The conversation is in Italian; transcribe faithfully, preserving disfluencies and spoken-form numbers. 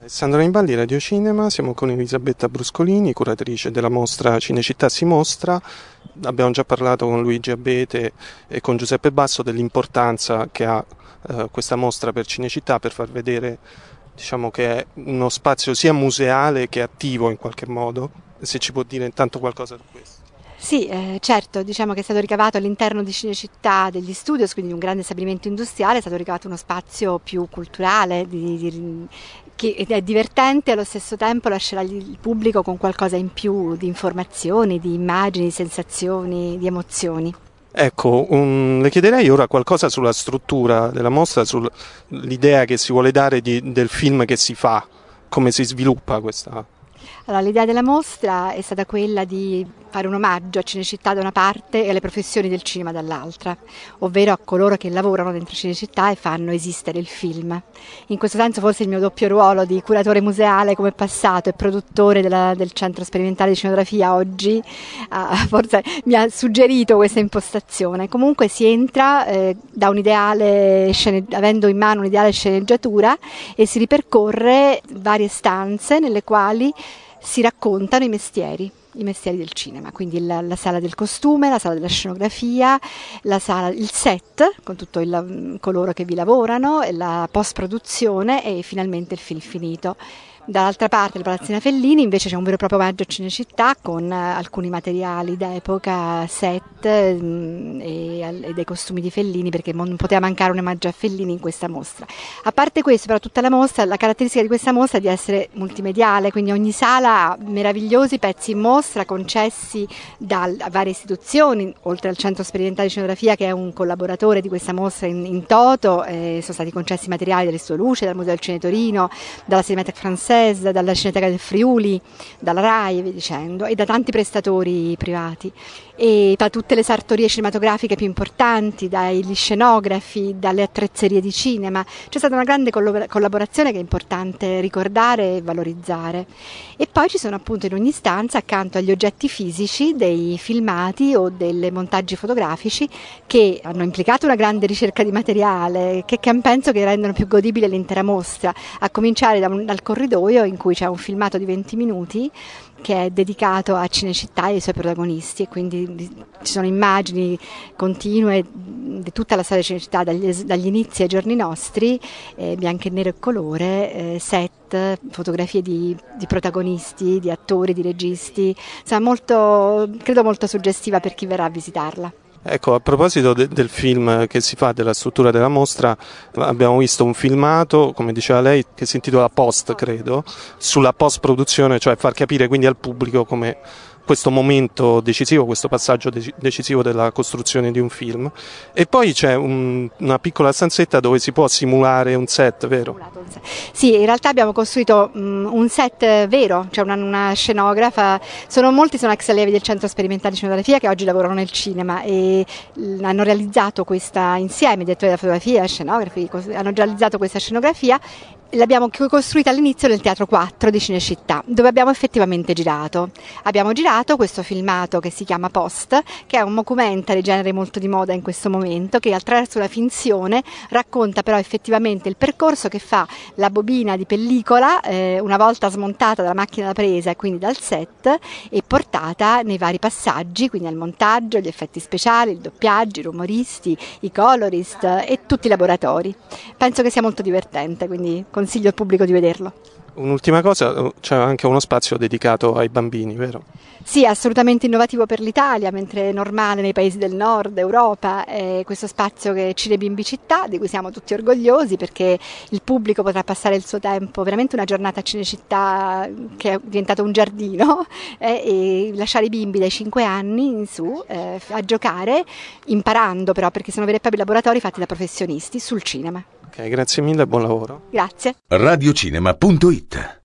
Sandro Anibaldi, Radio Cinema, siamo con Elisabetta Bruscolini, curatrice della mostra Cinecittà si mostra. Abbiamo già parlato con Luigi Abete e con Giuseppe Basso dell'importanza che ha eh, questa mostra per Cinecittà, per far vedere, diciamo, che è uno spazio sia museale che attivo in qualche modo. Se ci può dire intanto qualcosa di questo. Sì, eh, certo, diciamo che è stato ricavato all'interno di Cinecittà degli studios, quindi un grande stabilimento industriale, è stato ricavato uno spazio più culturale, di, di, che è divertente e allo stesso tempo lascerà il pubblico con qualcosa in più di informazioni, di immagini, di sensazioni, di emozioni. Ecco, um, le chiederei ora qualcosa sulla struttura della mostra, sull'idea che si vuole dare di, del film che si fa, come si sviluppa questa. Allora, l'idea della mostra è stata quella di fare un omaggio a Cinecittà da una parte e alle professioni del cinema dall'altra, ovvero a coloro che lavorano dentro Cinecittà e fanno esistere il film. In questo senso forse il mio doppio ruolo di curatore museale come passato e produttore della, del Centro Sperimentale di Scenografia oggi uh, forse mi ha suggerito questa impostazione. Comunque si entra eh, da un ideale scene, avendo in mano un'ideale sceneggiatura e si ripercorre varie stanze nelle quali si raccontano i mestieri, i mestieri del cinema, quindi la, la sala del costume, la sala della scenografia, la sala, il set con tutti coloro che vi lavorano, la post-produzione e finalmente il film finito. Dall'altra parte del Palazzina Fellini invece c'è un vero e proprio omaggio a Cinecittà con alcuni materiali d'epoca, set mh, e, e dei costumi di Fellini, perché non poteva mancare un omaggio a Fellini in questa mostra. A parte questo, però, tutta la mostra, la caratteristica di questa mostra è di essere multimediale, quindi ogni sala ha meravigliosi pezzi in mostra concessi da varie istituzioni, oltre al Centro Sperimentale di Scenografia che è un collaboratore di questa mostra in, in toto, eh, sono stati concessi materiali dall'Istituto Luce, dal Museo del Cinema Torino, dalla Cinémathèque Française, dalla Cineteca del Friuli, dalla RAI e via dicendo, e da tanti prestatori privati, e da tutte le sartorie cinematografiche più importanti, dagli scenografi, dalle attrezzerie di cinema. C'è stata una grande collaborazione che è importante ricordare e valorizzare. E poi ci sono appunto in ogni stanza, accanto agli oggetti fisici, dei filmati o dei montaggi fotografici che hanno implicato una grande ricerca di materiale, che, che penso che rendono più godibile l'intera mostra, a cominciare da un, dal corridoio in cui c'è un filmato di venti minuti che è dedicato a Cinecittà e ai suoi protagonisti, e quindi ci sono immagini continue di tutta la storia di Cinecittà dagli, dagli inizi ai giorni nostri, eh, bianco e nero e colore, eh, set, fotografie di, di protagonisti, di attori, di registi, insomma molto, credo molto suggestiva per chi verrà a visitarla. Ecco, a proposito de- del film che si fa, della struttura della mostra, abbiamo visto un filmato, come diceva lei, che si intitola Post, credo, sulla post-produzione, cioè far capire quindi al pubblico come questo momento decisivo, questo passaggio de- decisivo della costruzione di un film. E poi c'è un, una piccola stanzetta dove si può simulare un set, vero? Sì, in realtà abbiamo costruito um, un set vero, cioè una, una scenografa. Sono molti sono ex allievi del Centro Sperimentale di Scenografia che oggi lavorano nel cinema e l- hanno realizzato questa insieme, direttori della fotografia, scenografi, cos- hanno già realizzato questa scenografia. L'abbiamo costruita all'inizio nel Teatro quattro di Cinecittà, dove abbiamo effettivamente girato. Abbiamo girato questo filmato che si chiama Post, che è un mockumentary, genere molto di moda in questo momento, che attraverso la finzione racconta però effettivamente il percorso che fa la bobina di pellicola eh, una volta smontata dalla macchina da presa e quindi dal set e portata nei vari passaggi, quindi al montaggio, gli effetti speciali, il doppiaggio, i rumoristi, i colorist e tutti i laboratori. Penso che sia molto divertente, quindi consiglio al pubblico di vederlo. Un'ultima cosa, c'è anche uno spazio dedicato ai bambini, vero? Sì, assolutamente innovativo per l'Italia, mentre è normale nei paesi del nord Europa è questo spazio che è Cine Bimbi Città, di cui siamo tutti orgogliosi, perché il pubblico potrà passare il suo tempo, veramente una giornata a Cinecittà che è diventato un giardino, eh, e lasciare i bimbi dai cinque anni in su eh, a giocare, imparando però, perché sono veri e propri laboratori fatti da professionisti sul cinema. Ok, grazie mille e buon lavoro. Grazie. radiocinema punto it